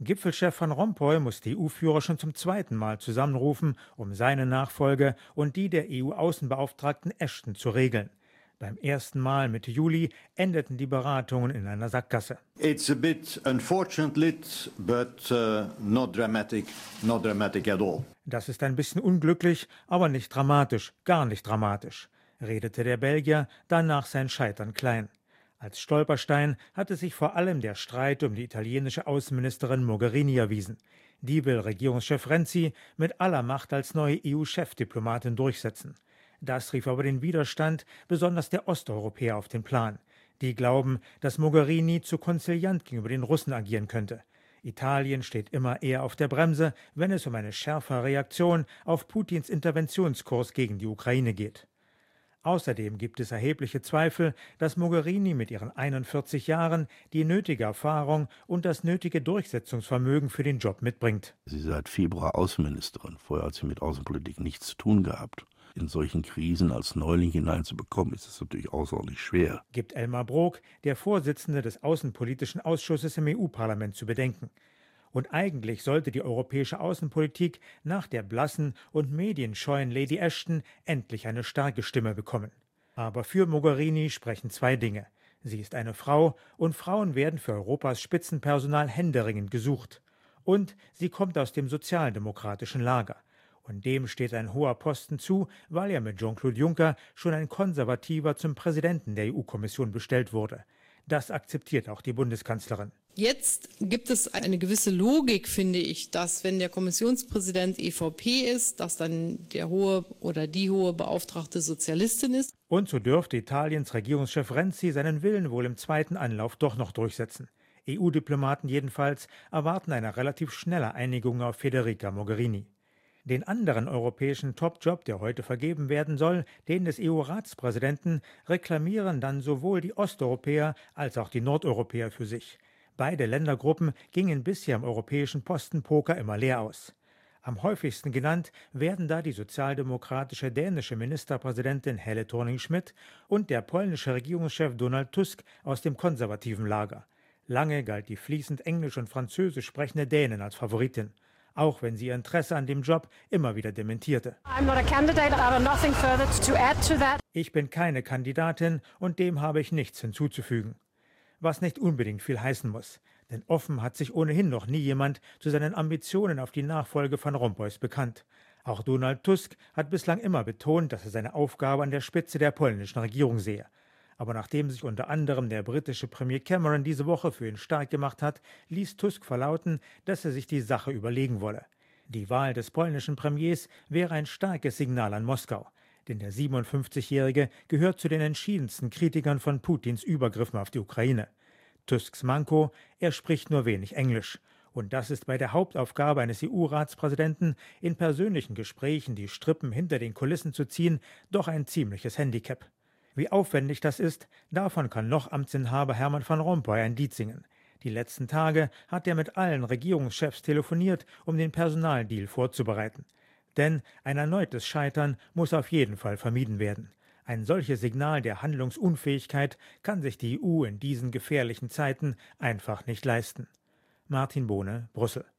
Gipfelchef Van Rompuy muss die EU-Führer schon zum zweiten Mal zusammenrufen, um seine Nachfolge und die der EU-Außenbeauftragten Ashton zu regeln. Beim ersten Mal Mitte Juli endeten die Beratungen in einer Sackgasse. It's a bit unfortunate, but not dramatic at all. Das ist ein bisschen unglücklich, aber nicht dramatisch, gar nicht dramatisch, redete der Belgier, danach sein Scheitern klein. Als Stolperstein hatte sich vor allem der Streit um die italienische Außenministerin Mogherini erwiesen. Die will Regierungschef Renzi mit aller Macht als neue EU-Chefdiplomatin durchsetzen. Das rief aber den Widerstand besonders der Osteuropäer auf den Plan. Die glauben, dass Mogherini zu konziliant gegenüber den Russen agieren könnte. Italien steht immer eher auf der Bremse, wenn es um eine schärfere Reaktion auf Putins Interventionskurs gegen die Ukraine geht. Außerdem gibt es erhebliche Zweifel, dass Mogherini mit ihren 41 Jahren die nötige Erfahrung und das nötige Durchsetzungsvermögen für den Job mitbringt. Sie ist seit Februar Außenministerin. Vorher hat sie mit Außenpolitik nichts zu tun gehabt. In solchen Krisen als Neuling hineinzubekommen, ist es natürlich außerordentlich schwer. Gibt Elmar Brok, der Vorsitzende des Außenpolitischen Ausschusses im EU-Parlament, zu bedenken. Und eigentlich sollte die europäische Außenpolitik nach der blassen und medienscheuen Lady Ashton endlich eine starke Stimme bekommen. Aber für Mogherini sprechen zwei Dinge. Sie ist eine Frau und Frauen werden für Europas Spitzenpersonal händeringend gesucht. Und sie kommt aus dem sozialdemokratischen Lager. Und dem steht ein hoher Posten zu, weil ja mit Jean-Claude Juncker schon ein Konservativer zum Präsidenten der EU-Kommission bestellt wurde. Das akzeptiert auch die Bundeskanzlerin. Jetzt gibt es eine gewisse Logik, finde ich, dass wenn der Kommissionspräsident EVP ist, dass dann der hohe oder die hohe Beauftragte Sozialistin ist. Und so dürfte Italiens Regierungschef Renzi seinen Willen wohl im zweiten Anlauf doch noch durchsetzen. EU-Diplomaten jedenfalls erwarten eine relativ schnelle Einigung auf Federica Mogherini. Den anderen europäischen Topjob, der heute vergeben werden soll, den des EU-Ratspräsidenten, reklamieren dann sowohl die Osteuropäer als auch die Nordeuropäer für sich. Beide Ländergruppen gingen bisher im europäischen Postenpoker immer leer aus. Am häufigsten genannt werden da die sozialdemokratische dänische Ministerpräsidentin Helle Thorning-Schmidt und der polnische Regierungschef Donald Tusk aus dem konservativen Lager. Lange galt die fließend Englisch und Französisch sprechende Dänin als Favoritin, auch wenn sie ihr Interesse an dem Job immer wieder dementierte. Ich bin keine Kandidatin und dem habe ich nichts hinzuzufügen. Was nicht unbedingt viel heißen muss, denn offen hat sich ohnehin noch nie jemand zu seinen Ambitionen auf die Nachfolge Van Rompuys bekannt. Auch Donald Tusk hat bislang immer betont, dass er seine Aufgabe an der Spitze der polnischen Regierung sehe. Aber nachdem sich unter anderem der britische Premier Cameron diese Woche für ihn stark gemacht hat, ließ Tusk verlauten, dass er sich die Sache überlegen wolle. Die Wahl des polnischen Premiers wäre ein starkes Signal an Moskau, denn der 57-Jährige gehört zu den entschiedensten Kritikern von Putins Übergriffen auf die Ukraine. Tusks Manko: er spricht nur wenig Englisch. Und das ist bei der Hauptaufgabe eines EU-Ratspräsidenten, in persönlichen Gesprächen die Strippen hinter den Kulissen zu ziehen, doch ein ziemliches Handicap. Wie aufwendig das ist, davon kann noch Amtsinhaber Herman Van Rompuy ein Lied singen. Die letzten Tage hat er mit allen Regierungschefs telefoniert, um den Personaldeal vorzubereiten. Denn ein erneutes Scheitern muss auf jeden Fall vermieden werden. Ein solches Signal der Handlungsunfähigkeit kann sich die EU in diesen gefährlichen Zeiten einfach nicht leisten. Martin Bohne, Brüssel.